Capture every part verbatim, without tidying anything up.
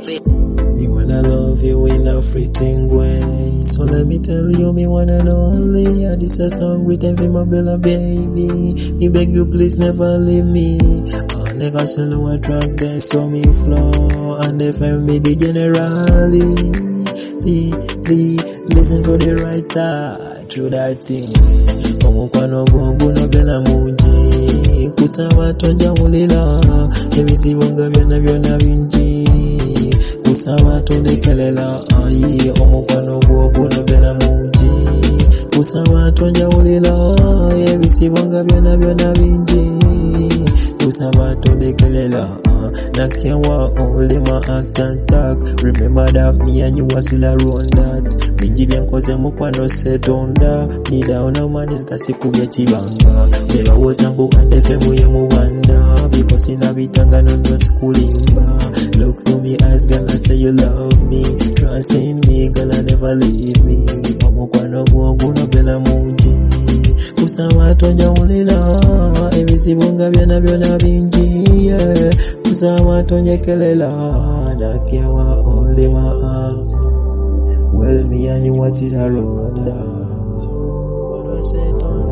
Me wanna love you in a fleeting way. So let me tell you, me one and only. And this a song written for my bella baby. Me beg you please never leave me. Oh, nigga solo a track then so me flow. And if I me the generally, li, li, listen to the writer through that thing. Omukwano gwangu no bella mungi. Kusaba tonja mulila. Ebisibonga byonna byonna bingi. Kusaba tondekelela ayi omukwano gwo gunobera mungi. Kusaba tonjawulira ebisibonga byonna byonna bingi. Kusaba tondekelela nakewa only my act and talk. Remember that me and you was still around that. Bingi byenkoze mukwano setonda. Me down no man is gasikubye kibanga. Beba wozambu kandefe muye muwanda. Because in a bitanga no not kulimba. Look to me eyes, girl, I say you love me. Trust in me, girl, I never leave me. Omukwano gwangu no bella mungi. Kusaba tonjawulira ebisibonga byonna byonna bingi. Yeah. Kusaba tonjekelela nakewa only my heart. Well, me and you was it around that. What I said on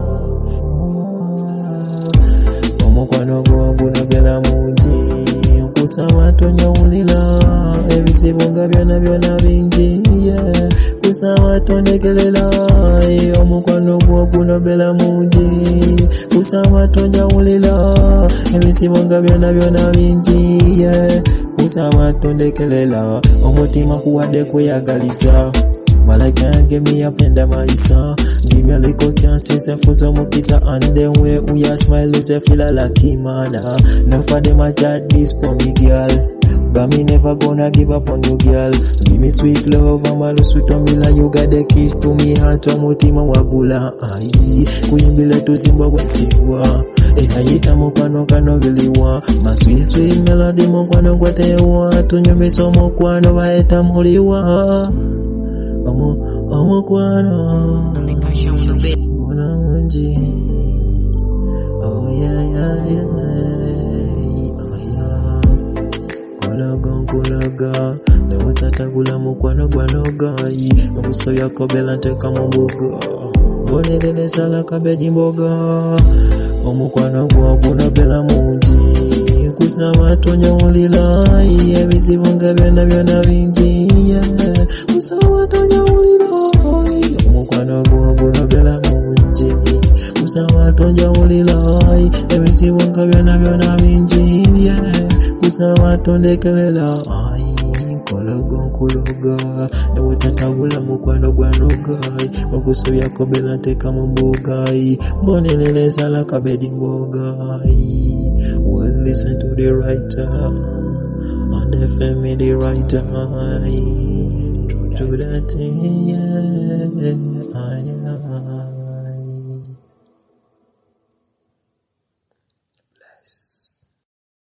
that. Omukwano gwangu no bella mungi. Kusaba tonjawulira ebisibonga byonna byonna bingi. Yeah. Kusaba tondekelela omukwano gwangu no bella mungi. Kusaba tonjawulira ebisibonga byonna byonna bingi. Yeah. Kusaba tondekelela omutima kuwadde kweyagaliza. Malaika give me up in the maisa. Give me a little chance to fuzo mukisa. And then way we are smile is a feel lucky man. No for them I chat this for me girl. But me never gonna give up on you girl. Give me sweet love, I'm a sweet omila. You got the keys to me heart, omutima wagula. Ayi, kuyimbile tuzimba wesiwa. Ekayita mukwano kano biliwa. My sweet sweet melody mukwano gwatewa. Tunyumisa omukwano baeta muliwa. Omo, omukwano guna mungi. Oh yeah yeah yeah. Oh yeah. Kulaga nkulaga newetatagula mukwano gwanogayi. Omusoya kobela nteka mu mbuga. Bonelele sala kabeji mboga. Omukwano gwangu no bella mungi. Kusaba tonjawulira ebisibonga byonna byonna bingi. Yeah. Kusaba tonjawulira omukwano gwangu no bella mungi. Kusaba tonjawulira ebisibonga byonna byonna bingi. Yeah. Kusaba tondekelela nkologa nkologa newetatagula mukwano gwanogayi. Ogusobya kobela nteka mu mbugayi. Mbonelele sala kabeji mbogayi. Well, listen to the writer and the family writer. To that thing, yeah, I am.